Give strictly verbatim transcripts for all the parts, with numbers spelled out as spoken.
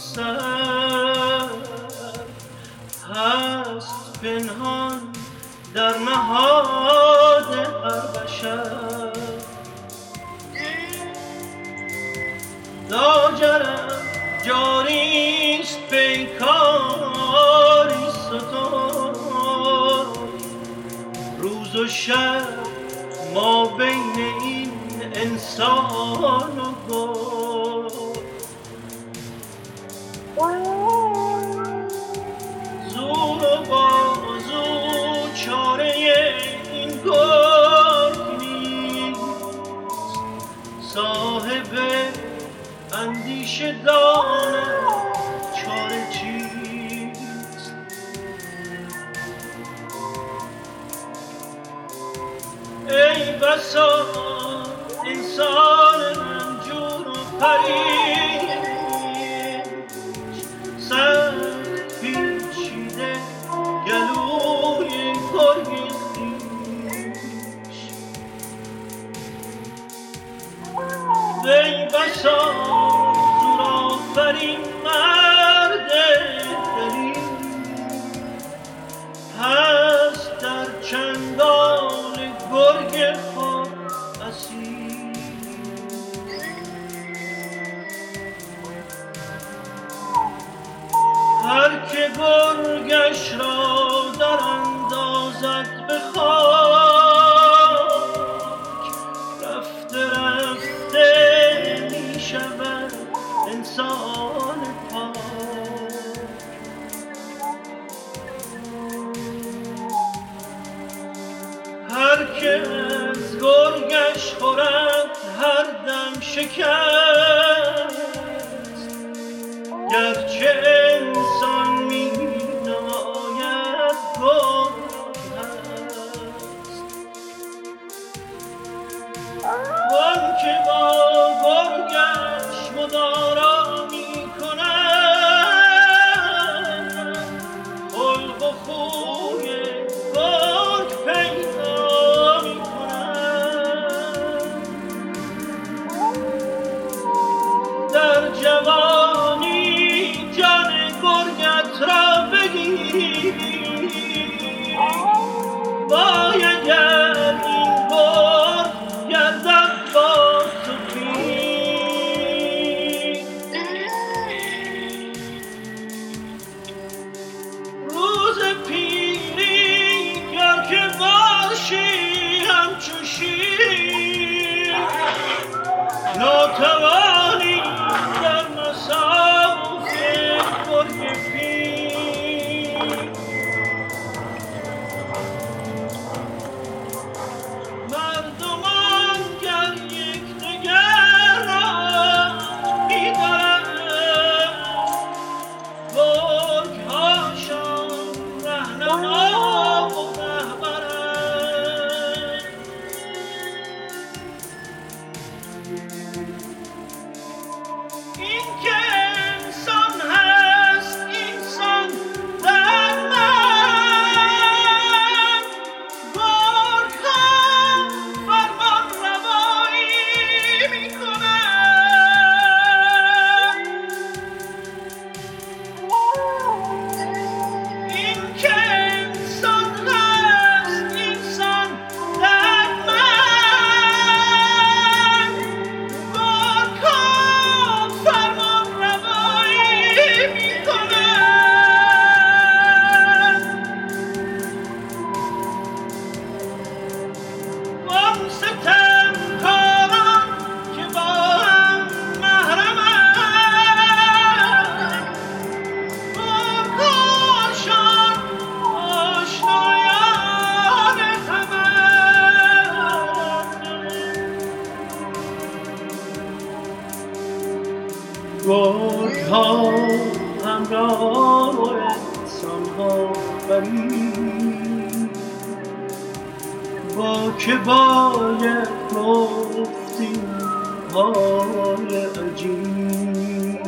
سر هست پنهان در نهاد هر بشر. لاجرم جاریست پیکاری ستان، روز و شب ما بین این انسان و گل. زور و بازو چاره این گرگ نیست، صاحب اندیشه دانم چاره چیست. ای بسا انسان رنجور و پریش، سخت پیچیده گلوی گرگ خویش. ای بسا زورآفرین مرد دلیر، هست در چنگال گرگ خود اسیر. هر که گرگش را در اندازد به خاک، رفته رفته می شود انسان پاک. هر که از گرگش خورد هر دم شکست، گرچه انسان می نماید گرگ هست. وان که با گرگش مدارا می کند، خلق و خوی گرگ پیدا می کند. در جوانی جان گرگت را بگیری، وای اگر این گرگ گردد با تو پیر. روز پیری گر که باشی همچو شیر، ناتوانی در مصاف گرگ پیر. مردمان گر یکدیگر را می‌دارند، گرگ‌هاشان رهنما و رهبرند. این که انسان هست انسان در من، گرگ‌ها فرمان روایی می‌کنند. این که انسان هست انسان در من، گرگ‌ها فرمان روایی می‌کنند. وان ستمکاران که با هم محرمند، گرگ‌هاشان آشنایان همند. گرگ‌ها همراه انسان‌ها برید، با که باید گفت این حال عجیب.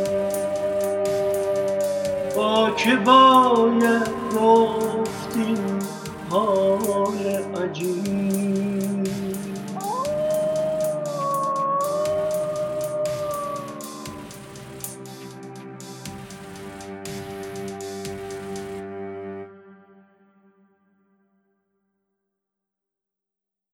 با که باید گفت این حال عجیب.